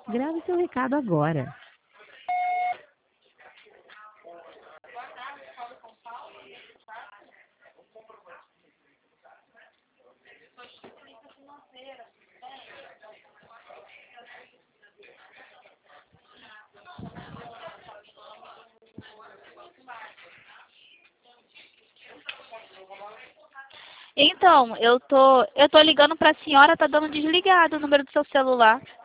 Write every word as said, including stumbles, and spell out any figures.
Grave seu recado agora. Então, eu tô, eu tô ligando para a senhora, tá dando desligado o número do seu celular.